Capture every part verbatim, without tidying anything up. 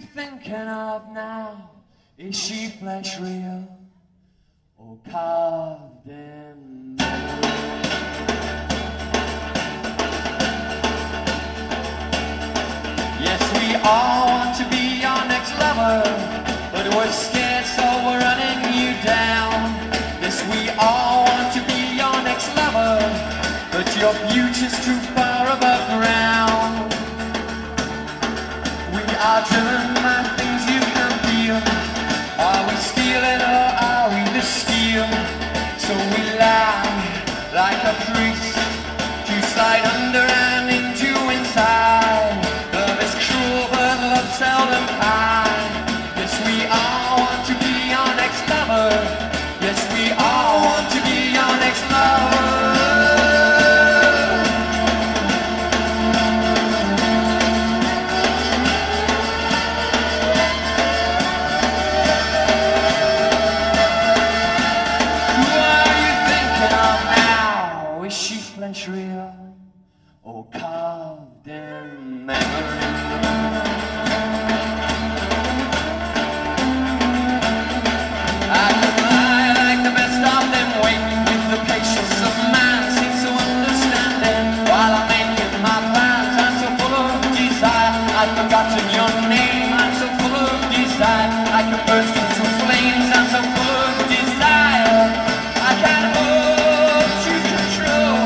thinking of now? Is she flesh real or carved in metal? Yes, we all want to be your next lover, but we're scared, so we're running you down. Yes, we all want to be your next lover, but your beauty's too far above ground. We are driven by things you can feel. Are we stealing or are we the steel? So we lie like a priest to slide under and into inside. Love is cruel but love seldom kind. Yes, we all want to be your next lover. Yes, we all want to be your next lover. Real or carved in memory. I can lie like the best of them, waiting with the patience of man, seems so understanding. While I'm making my plans, I'm so full of desire. I've forgotten your name, I'm so full of desire. I can burst into flames, I'm so full of desire. I can't hold to control.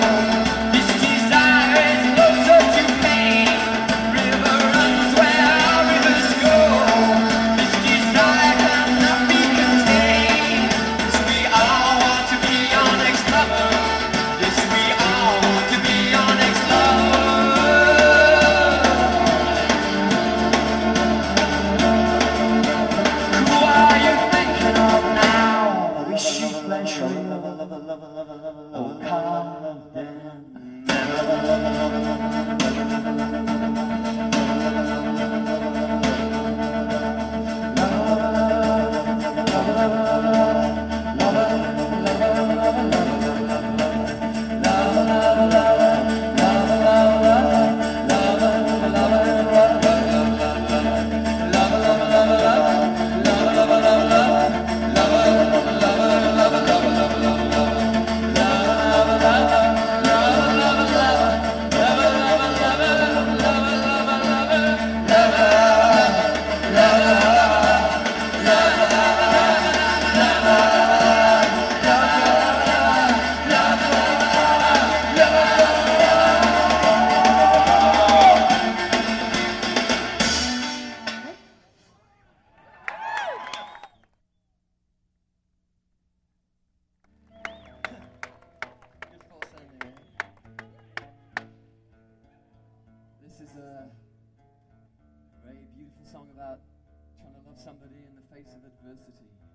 This is a very beautiful song about trying to love somebody in the face of adversity.